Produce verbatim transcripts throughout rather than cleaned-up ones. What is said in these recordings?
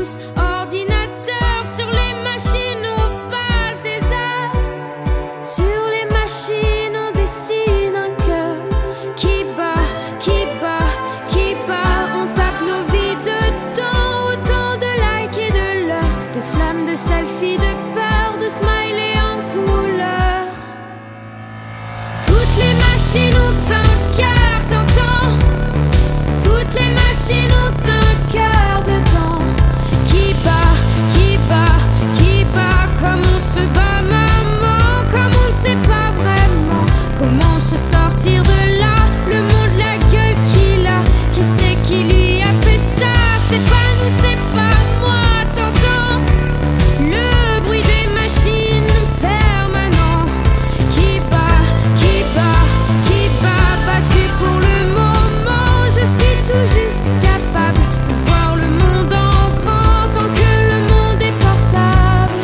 tous ordinateurs. Sur les machines on passe des heures. Sur les machines on dessine un cœur qui bat, qui bat, qui bat. On tape nos vies dedans. Autant de likes et de l'heure, de flammes, de selfies, de peur, de smileys en couleur. Toutes les machines ont un cœur, t'entends? Toutes les machines ont un cœur dedans qui bat, qui bat, qui bat. Comme on se bat, maman, comme on ne sait pas vraiment comment se sortir de là. Le monde, la gueule qu'il a, qui c'est qui lui a fait ça? C'est pas nous, c'est pas moi, t'entends? Le bruit des machines permanent qui bat, qui bat, qui bat. Battu pour le moment, je suis tout juste capable de voir le monde en grand tant que le monde est portable.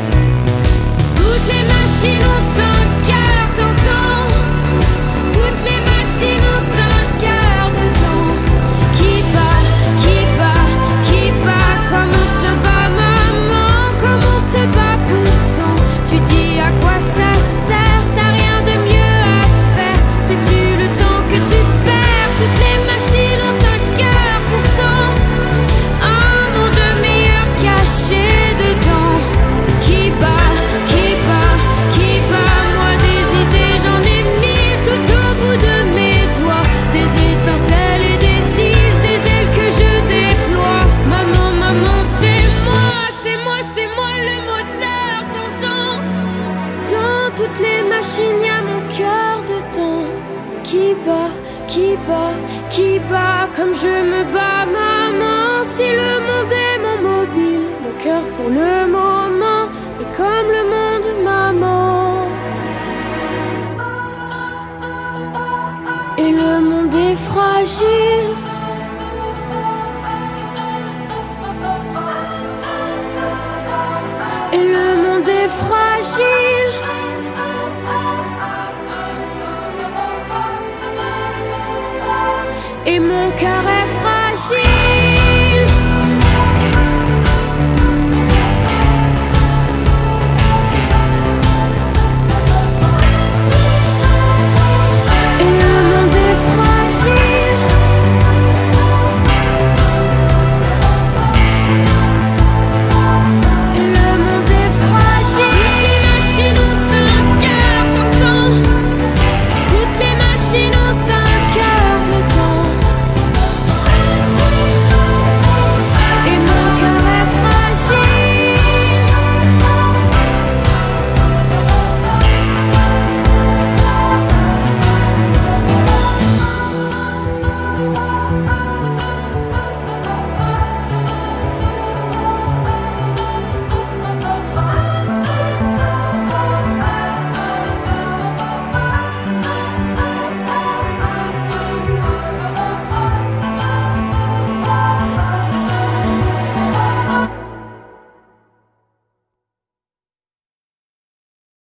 Toutes les machines ont un cœur, t'entends? Toutes les machines ont un cœur dedans qui bat, qui bat, qui bat. Comme on se bat, maman, comme on se bat pourtant. Tu dis à quoi ça sert? T'as rien de mieux à faire. Sais-tu le temps que tu perds? Toutes les machines ont un cœur pourtant. Un monde meilleur caché dedans qui bat, qui bat, qui bat. Moi des idées j'en ai mille tout au bout de mes doigts. Des étincelles et des îles, des ailes que je déploie. Maman, maman, c'est moi, c'est moi, c'est moi le moteur, t'entends? Dans toutes les machines y'a mon cœur dedans qui bat, qui bat, qui bat. Comme je me bats, maman. Si le monde est mon mobile, mon cœur pour le moment est comme le monde, maman. Et le monde est fragile. Et le monde est fragile.